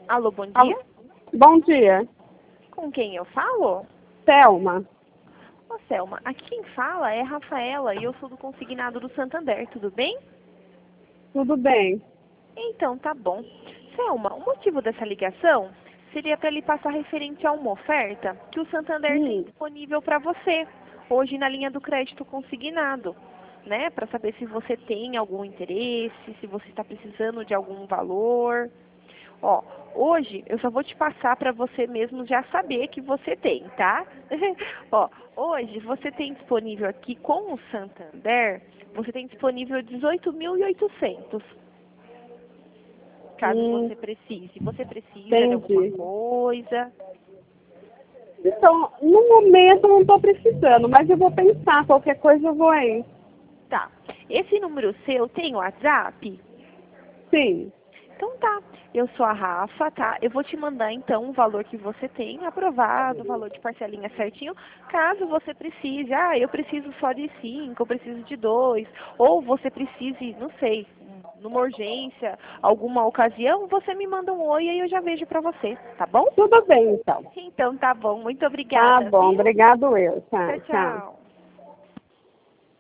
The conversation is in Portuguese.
Alô, bom Alô, dia. bom dia, Com quem eu falo? Thelma. Ô, Selma, aqui quem fala é a Rafaela e eu sou do consignado do Santander, tudo bem? Tudo bem? Então, tá bom. Selma, o motivo dessa ligação seria para lhe passar referente a uma oferta que o Santander tem Hum, disponível para você, hoje na linha do crédito consignado, né? Para saber se você tem algum interesse, se você está precisando de algum valor. Ó, hoje eu só vou te passar para você mesmo já saber que você tem, tá? Ó, hoje você tem disponível aqui com o Santander, você tem disponível 18.800, caso hum, você precise. Você precisa de alguma entendi. coisa? Então, no momento eu não estou precisando, mas eu vou pensar, qualquer coisa eu vou aí. Tá. Esse número seu tem WhatsApp? Sim, Então tá, eu sou a Rafa, tá? Eu vou te mandar então o valor que você tem aprovado, o valor de parcelinha certinho, caso você precise. Ah, eu preciso só de 5, eu preciso de 2, ou você precise, não sei, numa urgência, alguma ocasião, você me manda um oi e aí eu já vejo pra você, tá bom? tudo bem então. Então tá bom, muito Tá obrigada, bom, viu? obrigado eu. Tchau, Tá, tchau. tchau.